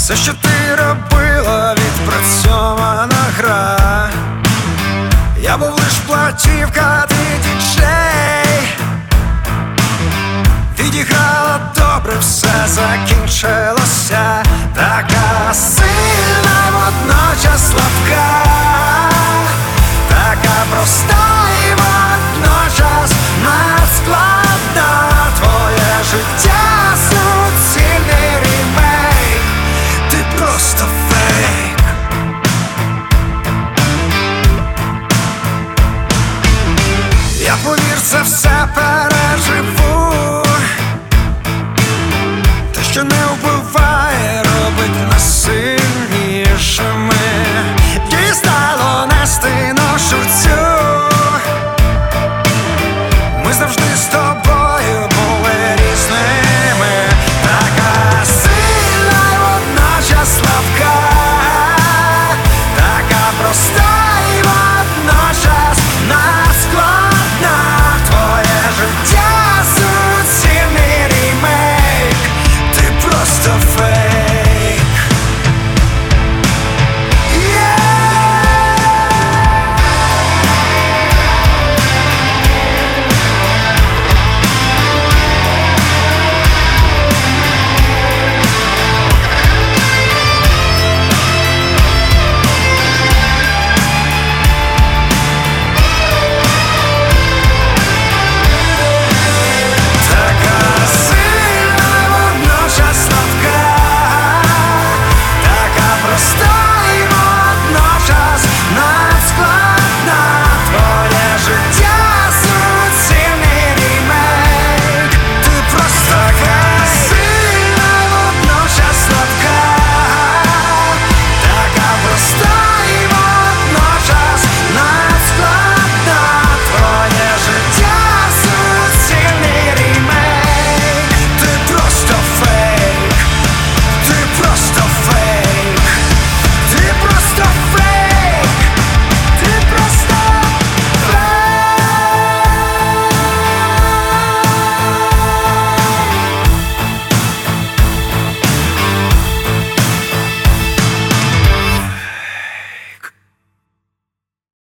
Все, що ти робила, відпрацьована гра. Я був лиш платівка, ти діджей. Відіграла добре, все закінчилося. Така сильна, водночас слабка, така проста і водночас надскладна. Твоє життя суцільний ремейк, ти просто фейк. Я, повір, це все переживу. Те, що не вбиває, робить насилу.